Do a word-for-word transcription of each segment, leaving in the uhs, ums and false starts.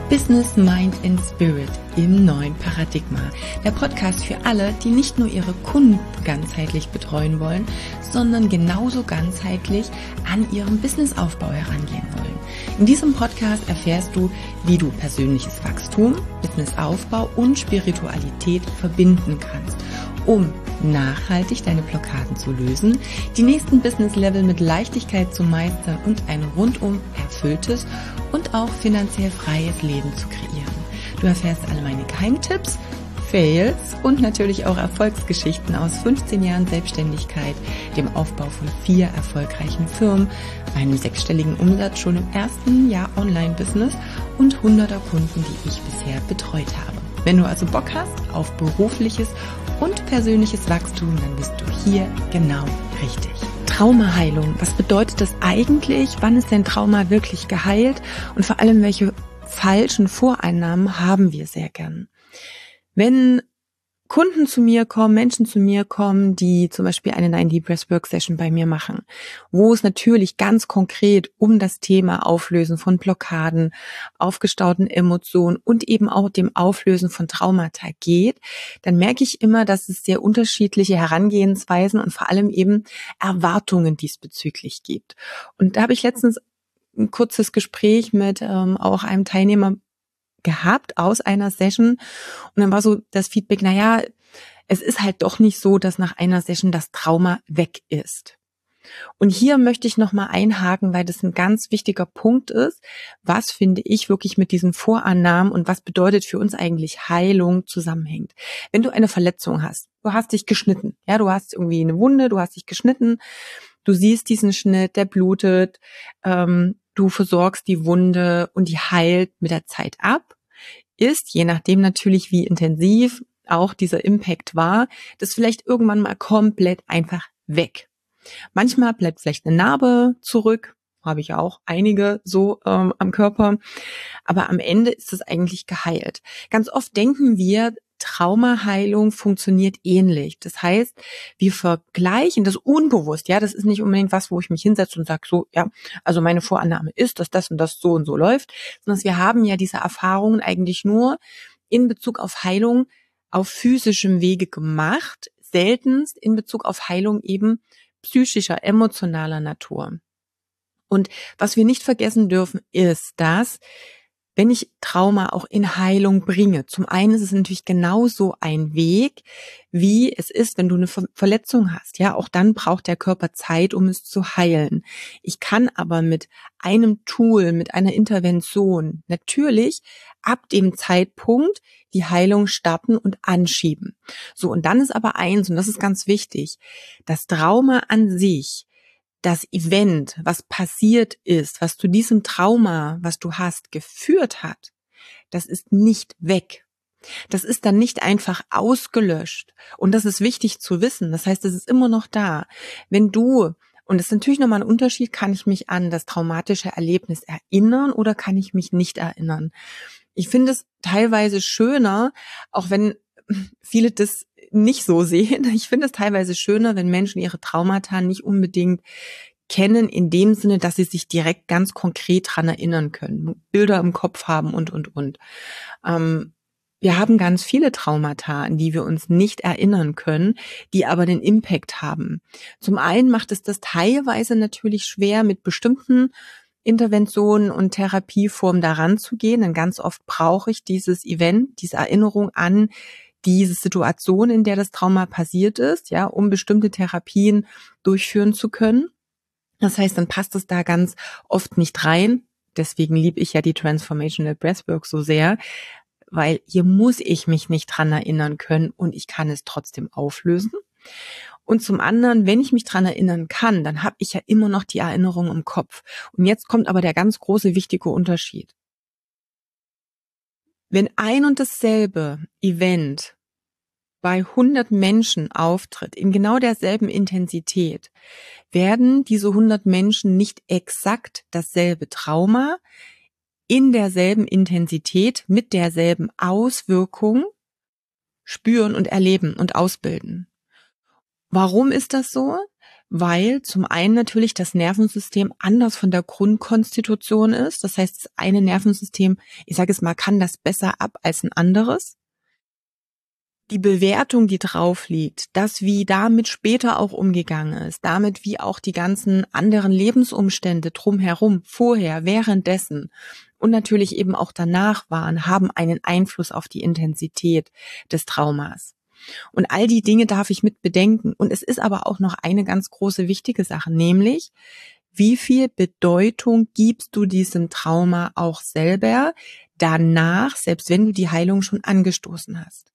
Business, Mind and Spirit im neuen Paradigma. Der Podcast für alle, die nicht nur ihre Kunden ganzheitlich betreuen wollen, sondern genauso ganzheitlich an ihrem Businessaufbau herangehen wollen. In diesem Podcast erfährst du, wie du persönliches Wachstum, Businessaufbau und Spiritualität verbinden kannst, um nachhaltig deine Blockaden zu lösen, die nächsten Business-Level mit Leichtigkeit zu meistern und ein rundum erfülltes und auch finanziell freies Leben zu kreieren. Du erfährst alle meine Geheimtipps, Fails und natürlich auch Erfolgsgeschichten aus fünfzehn Jahren Selbstständigkeit, dem Aufbau von vier erfolgreichen Firmen, meinem sechsstelligen Umsatz schon im ersten Jahr Online-Business und hunderter Kunden, die ich bisher betreut habe. Wenn du also Bock hast auf berufliches und persönliches Wachstum, dann bist du hier genau richtig. Traumaheilung. Was bedeutet das eigentlich? Wann ist denn Trauma wirklich geheilt? Und vor allem, welche falschen Voreinnahmen haben wir sehr gern? Wenn Kunden zu mir kommen, Menschen zu mir kommen, die zum Beispiel eine neun D Breathwork Session bei mir machen, wo es natürlich ganz konkret um das Thema Auflösen von Blockaden, aufgestauten Emotionen und eben auch dem Auflösen von Traumata geht, dann merke ich immer, dass es sehr unterschiedliche Herangehensweisen und vor allem eben Erwartungen diesbezüglich gibt. Und da habe ich letztens ein kurzes Gespräch mit ähm, auch einem Teilnehmer gehabt aus einer Session und dann war so das Feedback, naja, es ist halt doch nicht so, dass nach einer Session das Trauma weg ist. Und hier möchte ich nochmal einhaken, weil das ein ganz wichtiger Punkt ist, was finde ich wirklich mit diesen Vorannahmen und was bedeutet für uns eigentlich Heilung zusammenhängt. Wenn du eine Verletzung hast, du hast dich geschnitten, ja, du hast irgendwie eine Wunde, du hast dich geschnitten, du siehst diesen Schnitt, der blutet, ähm, du versorgst die Wunde und die heilt mit der Zeit ab, ist, je nachdem natürlich, wie intensiv auch dieser Impact war, das vielleicht irgendwann mal komplett einfach weg. Manchmal bleibt vielleicht eine Narbe zurück, habe ich auch einige so ähm, am Körper, aber am Ende ist es eigentlich geheilt. Ganz oft denken wir, Traumaheilung funktioniert ähnlich. Das heißt, wir vergleichen das unbewusst. Ja, das ist nicht unbedingt was, wo ich mich hinsetze und sage, so, ja, also meine Vorannahme ist, dass das und das so und so läuft, sondern wir haben ja diese Erfahrungen eigentlich nur in Bezug auf Heilung auf physischem Wege gemacht, seltenst in Bezug auf Heilung eben psychischer, emotionaler Natur. Und was wir nicht vergessen dürfen, ist, dass wenn ich Trauma auch in Heilung bringe, zum einen ist es natürlich genauso ein Weg, wie es ist, wenn du eine Verletzung hast. Ja, auch dann braucht der Körper Zeit, um es zu heilen. Ich kann aber mit einem Tool, mit einer Intervention natürlich ab dem Zeitpunkt die Heilung starten und anschieben. So, und dann ist aber eins, und das ist ganz wichtig, das Trauma an sich, das Event, was passiert ist, was zu diesem Trauma, was du hast, geführt hat, das ist nicht weg. Das ist dann nicht einfach ausgelöscht. Und das ist wichtig zu wissen. Das heißt, es ist immer noch da. Wenn du, und das ist natürlich nochmal ein Unterschied, kann ich mich an das traumatische Erlebnis erinnern oder kann ich mich nicht erinnern? Ich finde es teilweise schöner, auch wenn viele das nicht so sehen. Ich finde es teilweise schöner, wenn Menschen ihre Traumata nicht unbedingt kennen, in dem Sinne, dass sie sich direkt ganz konkret dran erinnern können, Bilder im Kopf haben und, und, und. Ähm, wir haben ganz viele Traumata, an die wir uns nicht erinnern können, die aber den Impact haben. Zum einen macht es das teilweise natürlich schwer, mit bestimmten Interventionen und Therapieformen daran zu gehen, denn ganz oft brauche ich dieses Event, diese Erinnerung an diese Situation, in der das Trauma passiert ist, ja, um bestimmte Therapien durchführen zu können. Das heißt, dann passt es da ganz oft nicht rein. Deswegen liebe ich ja die Transformational Breathwork so sehr, weil hier muss ich mich nicht dran erinnern können und ich kann es trotzdem auflösen. Und zum anderen, wenn ich mich dran erinnern kann, dann habe ich ja immer noch die Erinnerung im Kopf. Und jetzt kommt aber der ganz große, wichtige Unterschied. Wenn ein und dasselbe Event bei hundert Menschen auftritt, in genau derselben Intensität, werden diese hundert Menschen nicht exakt dasselbe Trauma in derselben Intensität mit derselben Auswirkung spüren und erleben und ausbilden. Warum ist das so? weil zum einen natürlich das Nervensystem anders von der Grundkonstitution ist. Das heißt, das eine Nervensystem, ich sage es mal, kann das besser ab als ein anderes. Die Bewertung, die drauf liegt, das, wie damit später auch umgegangen ist, damit, wie auch die ganzen anderen Lebensumstände drumherum, vorher, währenddessen und natürlich eben auch danach waren, haben einen Einfluss auf die Intensität des Traumas. Und all die Dinge darf ich mit bedenken. Und es ist aber auch noch eine ganz große wichtige Sache, nämlich, wie viel Bedeutung gibst du diesem Trauma auch selber danach, selbst wenn du die Heilung schon angestoßen hast?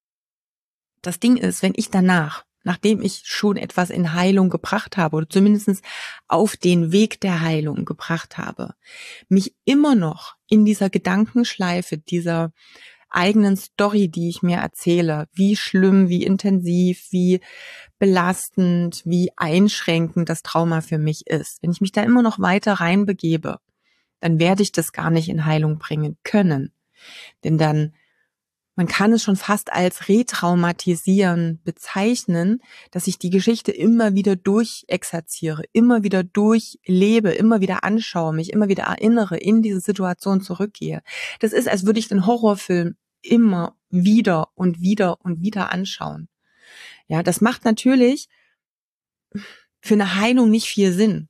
Das Ding ist, wenn ich danach, nachdem ich schon etwas in Heilung gebracht habe oder zumindest auf den Weg der Heilung gebracht habe, mich immer noch in dieser Gedankenschleife, dieser eigenen Story, die ich mir erzähle, wie schlimm, wie intensiv, wie belastend, wie einschränkend das Trauma für mich ist. Wenn ich mich da immer noch weiter reinbegebe, dann werde ich das gar nicht in Heilung bringen können. Denn dann, man kann es schon fast als Retraumatisieren bezeichnen, dass ich die Geschichte immer wieder durchexerziere, immer wieder durchlebe, immer wieder anschaue, mich immer wieder erinnere, in diese Situation zurückgehe. Das ist, als würde ich den Horrorfilm immer wieder und wieder und wieder anschauen. Ja, das macht natürlich für eine Heilung nicht viel Sinn.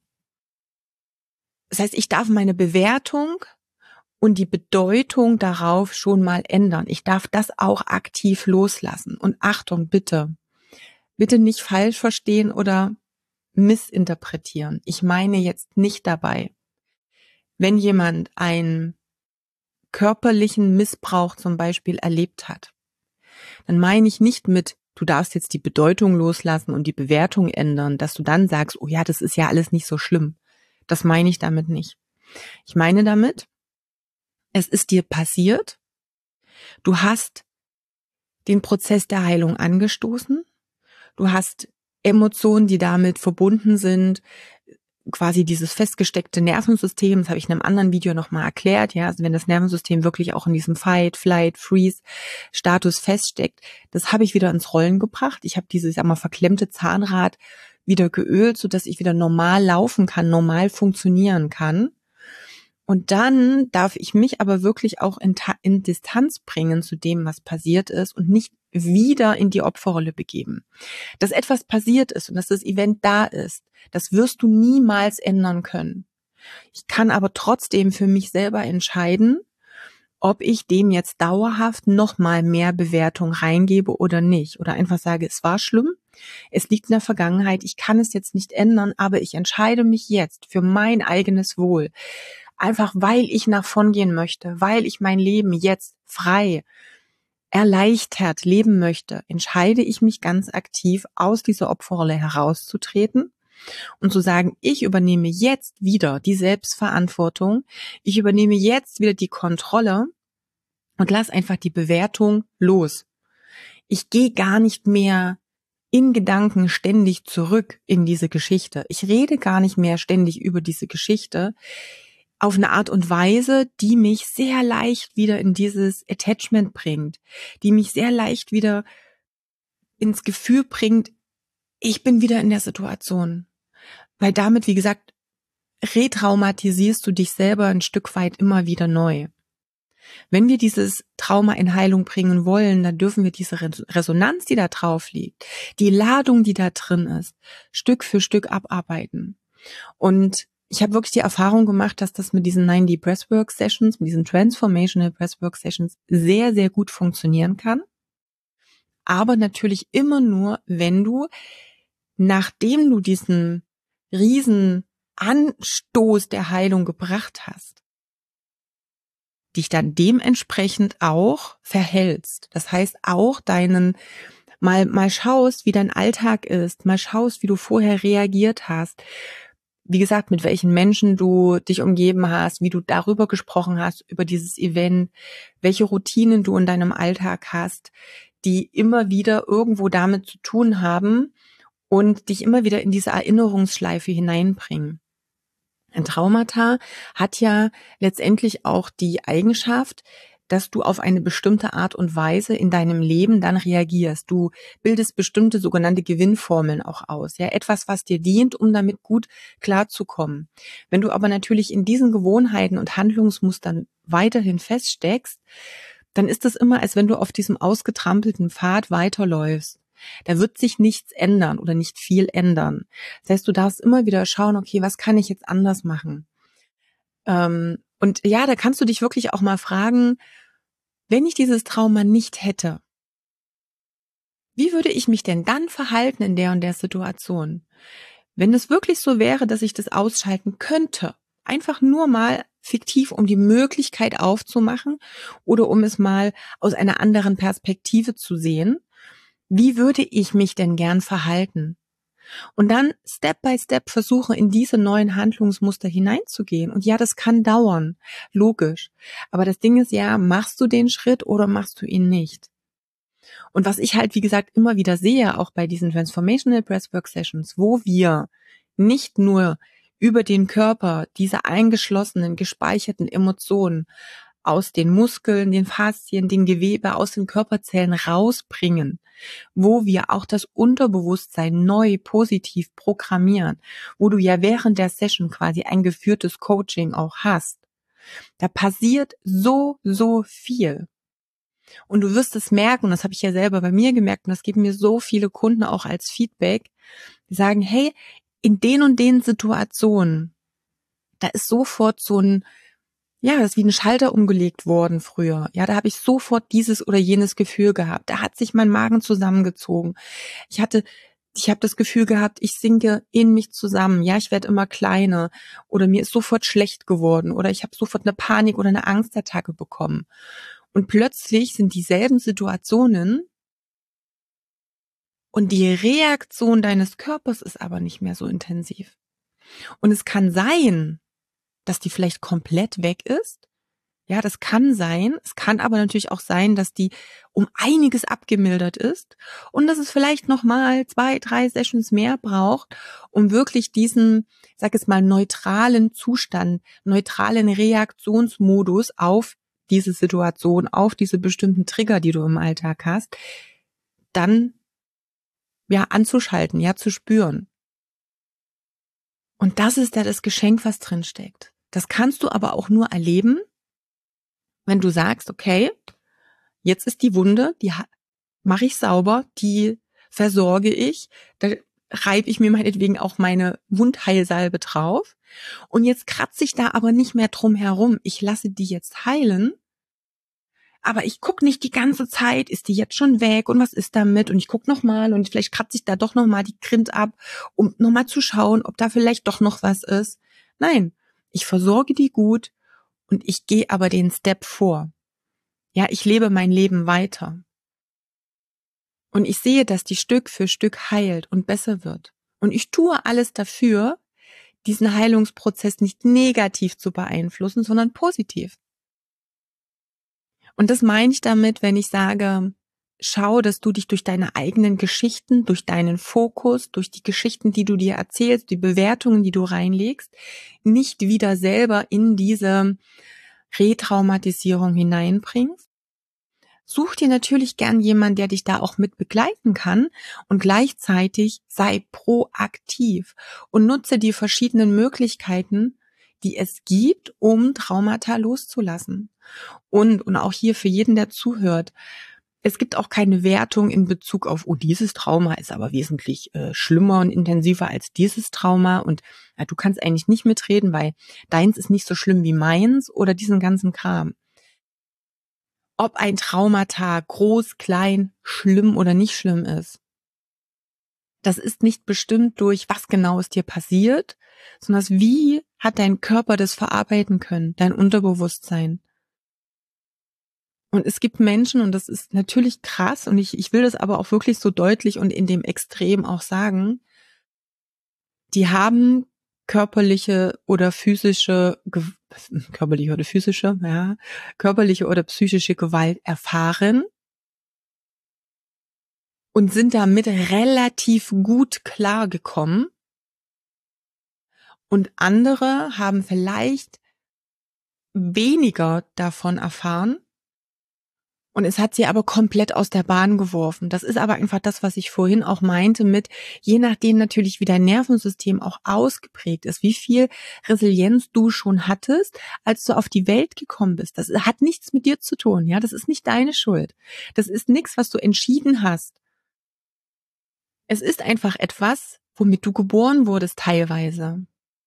Das heißt, ich darf meine Bewertung und die Bedeutung darauf schon mal ändern. Ich darf das auch aktiv loslassen. Und Achtung, bitte, bitte nicht falsch verstehen oder missinterpretieren. Ich meine jetzt nicht dabei, wenn jemand einen körperlichen Missbrauch zum Beispiel erlebt hat, dann meine ich nicht mit, du darfst jetzt die Bedeutung loslassen und die Bewertung ändern, dass du dann sagst, oh ja, das ist ja alles nicht so schlimm. Das meine ich damit nicht. Ich meine damit, es ist dir passiert, du hast den Prozess der Heilung angestoßen, du hast Emotionen, die damit verbunden sind, quasi dieses festgesteckte Nervensystem, das habe ich in einem anderen Video nochmal erklärt, ja, also wenn das Nervensystem wirklich auch in diesem Fight, Flight, Freeze Status feststeckt, das habe ich wieder ins Rollen gebracht. Ich habe dieses, ich sag mal, verklemmte Zahnrad wieder geölt, sodass ich wieder normal laufen kann, normal funktionieren kann. Und dann darf ich mich aber wirklich auch in, in Distanz bringen zu dem, was passiert ist und nicht wieder in die Opferrolle begeben. Dass etwas passiert ist und dass das Event da ist, das wirst du niemals ändern können. Ich kann aber trotzdem für mich selber entscheiden, ob ich dem jetzt dauerhaft nochmal mehr Bewertung reingebe oder nicht. Oder einfach sage, es war schlimm, es liegt in der Vergangenheit, ich kann es jetzt nicht ändern, aber ich entscheide mich jetzt für mein eigenes Wohl. Einfach weil ich nach vorn gehen möchte, weil ich mein Leben jetzt frei, erleichtert leben möchte, entscheide ich mich ganz aktiv, aus dieser Opferrolle herauszutreten und zu sagen, ich übernehme jetzt wieder die Selbstverantwortung, ich übernehme jetzt wieder die Kontrolle und lass einfach die Bewertung los. Ich gehe gar nicht mehr in Gedanken ständig zurück in diese Geschichte. Ich rede gar nicht mehr ständig über diese Geschichte auf eine Art und Weise, die mich sehr leicht wieder in dieses Attachment bringt, die mich sehr leicht wieder ins Gefühl bringt, ich bin wieder in der Situation. Weil damit, wie gesagt, retraumatisierst du dich selber ein Stück weit immer wieder neu. Wenn wir dieses Trauma in Heilung bringen wollen, dann dürfen wir diese Resonanz, die da drauf liegt, die Ladung, die da drin ist, Stück für Stück abarbeiten. Und ich habe wirklich die Erfahrung gemacht, dass das mit diesen neunzig Breathwork Sessions, mit diesen Transformational Breathwork Sessions sehr, sehr gut funktionieren kann. Aber natürlich immer nur, wenn du, nachdem du diesen riesen Anstoß der Heilung gebracht hast, dich dann dementsprechend auch verhältst. Das heißt auch deinen, mal, mal schaust, wie dein Alltag ist, mal schaust, wie du vorher reagiert hast. Wie gesagt, mit welchen Menschen du dich umgeben hast, wie du darüber gesprochen hast, über dieses Event, welche Routinen du in deinem Alltag hast, die immer wieder irgendwo damit zu tun haben und dich immer wieder in diese Erinnerungsschleife hineinbringen. Ein Traumata hat ja letztendlich auch die Eigenschaft, dass du auf eine bestimmte Art und Weise in deinem Leben dann reagierst. Du bildest bestimmte sogenannte Gewinnformeln auch aus. Ja, etwas, was dir dient, um damit gut klarzukommen. Wenn du aber natürlich in diesen Gewohnheiten und Handlungsmustern weiterhin feststeckst, dann ist es immer, als wenn du auf diesem ausgetrampelten Pfad weiterläufst. Da wird sich nichts ändern oder nicht viel ändern. Das heißt, du darfst immer wieder schauen, okay, was kann ich jetzt anders machen? Ähm, und ja, da kannst du dich wirklich auch mal fragen, wenn ich dieses Trauma nicht hätte, wie würde ich mich denn dann verhalten in der und der Situation? Wenn es wirklich so wäre, dass ich das ausschalten könnte, einfach nur mal fiktiv, um die Möglichkeit aufzumachen oder um es mal aus einer anderen Perspektive zu sehen, wie würde ich mich denn gern verhalten? Und dann Step by Step versuchen, in diese neuen Handlungsmuster hineinzugehen. Und ja, das kann dauern, logisch. Aber das Ding ist ja, machst du den Schritt oder machst du ihn nicht? Und was ich halt, wie gesagt, immer wieder sehe, auch bei diesen Transformational Breathwork Sessions, wo wir nicht nur über den Körper diese eingeschlossenen, gespeicherten Emotionen aus den Muskeln, den Faszien, den Gewebe, aus den Körperzellen rausbringen, wo wir auch das Unterbewusstsein neu positiv programmieren, wo du ja während der Session quasi ein geführtes Coaching auch hast. Da passiert so, so viel. Und du wirst es merken, und das habe ich ja selber bei mir gemerkt, und das geben mir so viele Kunden auch als Feedback, die sagen, hey, in den und den Situationen, da ist sofort so ein, ja, das ist wie ein Schalter umgelegt worden früher. Ja, da habe ich sofort dieses oder jenes Gefühl gehabt. Da hat sich mein Magen zusammengezogen. Ich hatte, ich habe das Gefühl gehabt, ich sinke in mich zusammen. Ja, ich werde immer kleiner. Oder mir ist sofort schlecht geworden. Oder ich habe sofort eine Panik oder eine Angstattacke bekommen. Und plötzlich sind dieselben Situationen und die Reaktion deines Körpers ist aber nicht mehr so intensiv. Und es kann sein, dass die vielleicht komplett weg ist. Ja, das kann sein. Es kann aber natürlich auch sein, dass die um einiges abgemildert ist und dass es vielleicht nochmal zwei, drei Sessions mehr braucht, um wirklich diesen, sag es mal, neutralen Zustand, neutralen Reaktionsmodus auf diese Situation, auf diese bestimmten Trigger, die du im Alltag hast, dann ja anzuschalten, ja zu spüren. Und das ist ja das Geschenk, was drin steckt. Das kannst du aber auch nur erleben, wenn du sagst, okay, jetzt ist die Wunde, die mache ich sauber, die versorge ich, da reibe ich mir meinetwegen auch meine Wundheilsalbe drauf und jetzt kratze ich da aber nicht mehr drum herum. Ich lasse die jetzt heilen, aber ich gucke nicht die ganze Zeit, ist die jetzt schon weg und was ist damit? Und ich gucke nochmal und vielleicht kratze ich da doch nochmal die Grind ab, um nochmal zu schauen, ob da vielleicht doch noch was ist. Nein, ich versorge die gut und ich gehe aber den Step vor. Ja, ich lebe mein Leben weiter. Und ich sehe, dass die Stück für Stück heilt und besser wird. Und ich tue alles dafür, diesen Heilungsprozess nicht negativ zu beeinflussen, sondern positiv. Und das meine ich damit, wenn ich sage, schau, dass du dich durch deine eigenen Geschichten, durch deinen Fokus, durch die Geschichten, die du dir erzählst, die Bewertungen, die du reinlegst, nicht wieder selber in diese Retraumatisierung hineinbringst. Such dir natürlich gern jemanden, der dich da auch mit begleiten kann und gleichzeitig sei proaktiv und nutze die verschiedenen Möglichkeiten, die es gibt, um Traumata loszulassen. Und, und auch hier für jeden, der zuhört, es gibt auch keine Wertung in Bezug auf, oh, dieses Trauma ist aber wesentlich äh, schlimmer und intensiver als dieses Trauma und ja, du kannst eigentlich nicht mitreden, weil deins ist nicht so schlimm wie meins oder diesen ganzen Kram. Ob ein Traumata groß, klein, schlimm oder nicht schlimm ist, das ist nicht bestimmt durch, was genau ist dir passiert, sondern wie hat dein Körper das verarbeiten können, dein Unterbewusstsein. Und es gibt Menschen, und das ist natürlich krass, und ich, ich will das aber auch wirklich so deutlich und in dem Extrem auch sagen, die haben körperliche oder physische, körperliche oder physische, ja, körperliche oder psychische Gewalt erfahren und sind damit relativ gut klargekommen. Und andere haben vielleicht weniger davon erfahren, Und es hat sie aber komplett aus der Bahn geworfen. Das ist aber einfach das, was ich vorhin auch meinte mit, je nachdem natürlich, wie dein Nervensystem auch ausgeprägt ist, wie viel Resilienz du schon hattest, als du auf die Welt gekommen bist. Das hat nichts mit dir zu tun, ja. Das ist nicht deine Schuld. Das ist nichts, was du entschieden hast. Es ist einfach etwas, womit du geboren wurdest teilweise.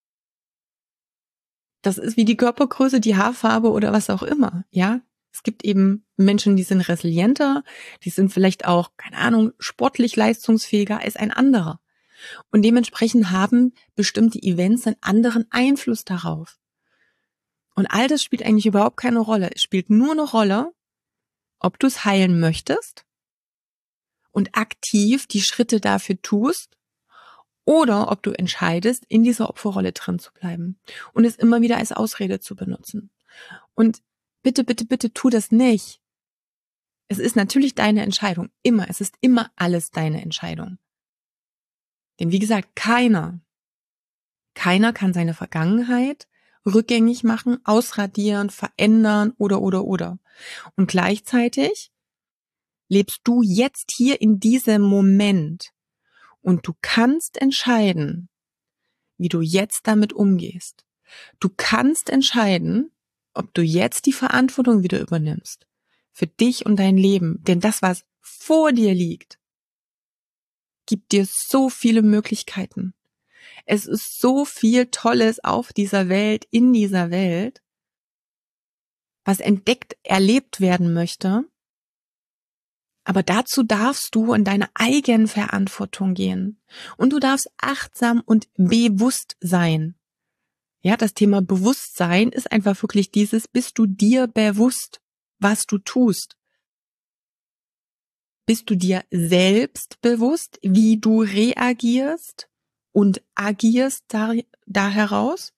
Das ist wie die Körpergröße, die Haarfarbe oder was auch immer, ja. Es gibt eben Menschen, die sind resilienter, die sind vielleicht auch, keine Ahnung, sportlich leistungsfähiger als ein anderer. Und dementsprechend haben bestimmte Events einen anderen Einfluss darauf. Und all das spielt eigentlich überhaupt keine Rolle. Es spielt nur eine Rolle, ob du es heilen möchtest und aktiv die Schritte dafür tust oder ob du entscheidest, in dieser Opferrolle drin zu bleiben und es immer wieder als Ausrede zu benutzen. Und bitte, bitte, bitte tu das nicht. Es ist natürlich deine Entscheidung. Immer. Es ist immer alles deine Entscheidung. Denn wie gesagt, keiner, keiner kann seine Vergangenheit rückgängig machen, ausradieren, verändern oder, oder, oder. Und gleichzeitig lebst du jetzt hier in diesem Moment und du kannst entscheiden, wie du jetzt damit umgehst. Du kannst entscheiden, ob du jetzt die Verantwortung wieder übernimmst für dich und dein Leben. Denn das, was vor dir liegt, gibt dir so viele Möglichkeiten. Es ist so viel Tolles auf dieser Welt, in dieser Welt, was entdeckt, erlebt werden möchte. Aber dazu darfst du in deine Eigenverantwortung gehen. Und du darfst achtsam und bewusst sein. Ja, das Thema Bewusstsein ist einfach wirklich dieses, bist du dir bewusst, was du tust? Bist du dir selbst bewusst, wie du reagierst und agierst da, da heraus?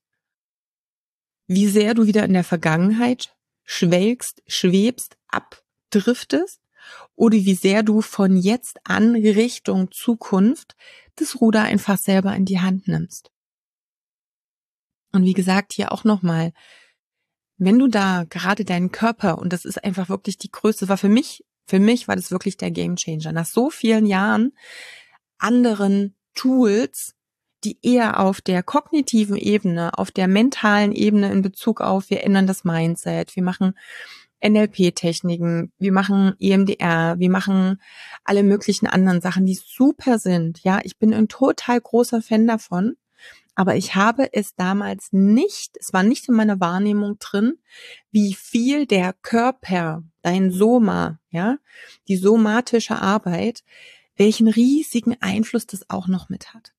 Wie sehr du wieder in der Vergangenheit schwelgst, schwebst, abdriftest? Oder wie sehr du von jetzt an Richtung Zukunft das Ruder einfach selber in die Hand nimmst? Und wie gesagt, hier auch nochmal, wenn du da gerade deinen Körper, und das ist einfach wirklich die größte, war für mich, für mich war das wirklich der Gamechanger. Nach so vielen Jahren anderen Tools, die eher auf der kognitiven Ebene, auf der mentalen Ebene in Bezug auf, wir ändern das Mindset, wir machen N L P-Techniken, wir machen E M D R, wir machen alle möglichen anderen Sachen, die super sind. Ja, ich bin ein total großer Fan davon. Aber ich habe es damals nicht, es war nicht in meiner Wahrnehmung drin, wie viel der Körper, dein Soma, ja, die somatische Arbeit, welchen riesigen Einfluss das auch noch mit hat.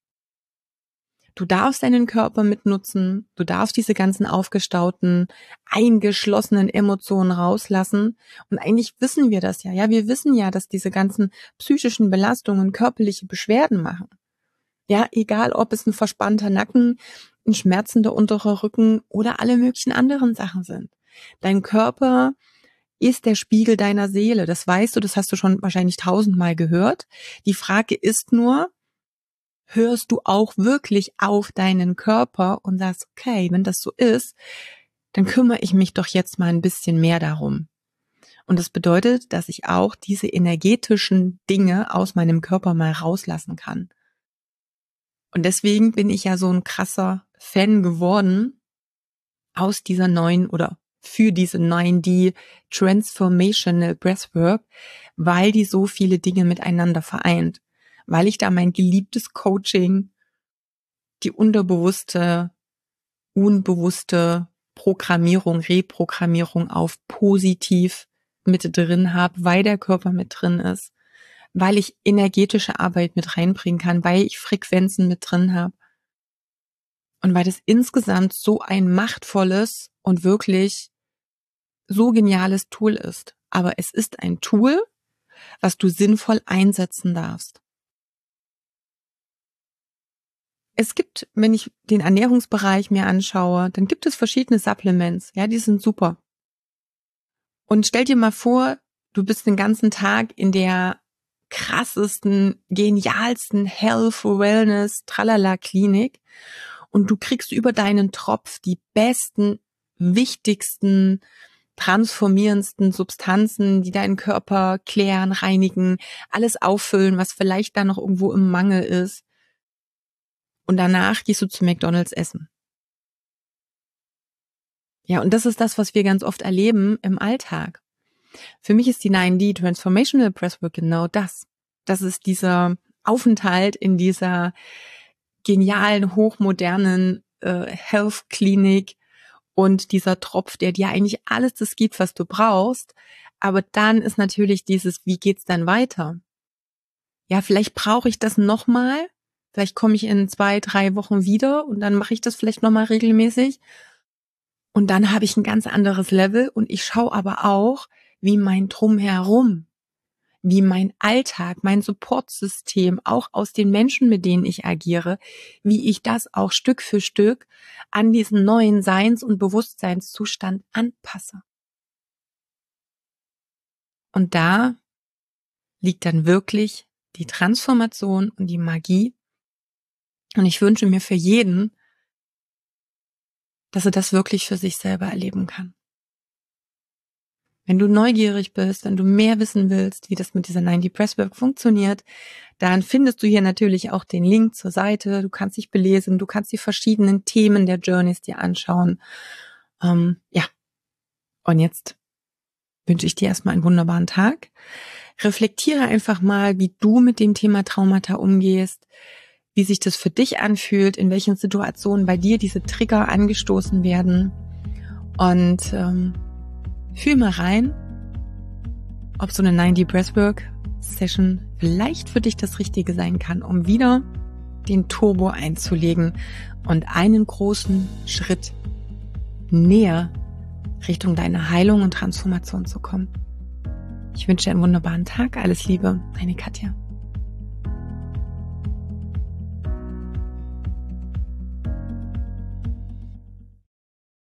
Du darfst deinen Körper mitnutzen, du darfst diese ganzen aufgestauten, eingeschlossenen Emotionen rauslassen. Und eigentlich wissen wir das ja, ja, wir wissen ja, dass diese ganzen psychischen Belastungen körperliche Beschwerden machen. Ja, egal ob es ein verspannter Nacken, ein schmerzender unterer Rücken oder alle möglichen anderen Sachen sind. Dein Körper ist der Spiegel deiner Seele. Das weißt du, das hast du schon wahrscheinlich tausendmal gehört. Die Frage ist nur, hörst du auch wirklich auf deinen Körper und sagst, okay, wenn das so ist, dann kümmere ich mich doch jetzt mal ein bisschen mehr darum. Und das bedeutet, dass ich auch diese energetischen Dinge aus meinem Körper mal rauslassen kann. Und deswegen bin ich ja so ein krasser Fan geworden aus dieser neuen oder für diese neun D Transformational Breathwork, weil die so viele Dinge miteinander vereint. Weil ich da mein geliebtes Coaching, die unterbewusste, unbewusste Programmierung, Reprogrammierung auf positiv mit drin habe, weil der Körper mit drin ist. Weil ich energetische Arbeit mit reinbringen kann, weil ich Frequenzen mit drin habe und weil das insgesamt so ein machtvolles und wirklich so geniales Tool ist. Aber es ist ein Tool, was du sinnvoll einsetzen darfst. Es gibt, wenn ich den Ernährungsbereich mir anschaue, dann gibt es verschiedene Supplements, ja, die sind super. Und stell dir mal vor, du bist den ganzen Tag in der krassesten, genialsten Health, Wellness, Tralala Klinik und du kriegst über deinen Tropf die besten, wichtigsten transformierendsten Substanzen, die deinen Körper klären, reinigen, alles auffüllen, was vielleicht da noch irgendwo im Mangel ist. Und danach gehst du zu McDonald's essen. Ja, und das ist das, was wir ganz oft erleben im Alltag. Für mich ist die nine D Transformational Breathwork genau das. Das ist dieser Aufenthalt in dieser genialen, hochmodernen äh, Health-Klinik und dieser Tropf, der dir eigentlich alles das gibt, was du brauchst. Aber dann ist natürlich dieses, wie geht's dann weiter? Ja, vielleicht brauche ich das nochmal. Vielleicht komme ich in zwei, drei Wochen wieder und dann mache ich das vielleicht nochmal regelmäßig. Und dann habe ich ein ganz anderes Level und ich schaue aber auch, wie mein Drumherum, wie mein Alltag, mein Supportsystem, auch aus den Menschen, mit denen ich agiere, wie ich das auch Stück für Stück an diesen neuen Seins- und Bewusstseinszustand anpasse. Und da liegt dann wirklich die Transformation und die Magie. Und ich wünsche mir für jeden, dass er das wirklich für sich selber erleben kann. Wenn du neugierig bist, wenn du mehr wissen willst, wie das mit dieser nine D Breathwork funktioniert, dann findest du hier natürlich auch den Link zur Seite. Du kannst dich belesen, du kannst die verschiedenen Themen der Journeys dir anschauen. Ähm, ja, und jetzt wünsche ich dir erstmal einen wunderbaren Tag. Reflektiere einfach mal, wie du mit dem Thema Traumata umgehst, wie sich das für dich anfühlt, in welchen Situationen bei dir diese Trigger angestoßen werden. Und ähm, fühl mal rein, ob so eine nine D Breathwork Session vielleicht für dich das Richtige sein kann, um wieder den Turbo einzulegen und einen großen Schritt näher Richtung deiner Heilung und Transformation zu kommen. Ich wünsche dir einen wunderbaren Tag. Alles Liebe, deine Katja.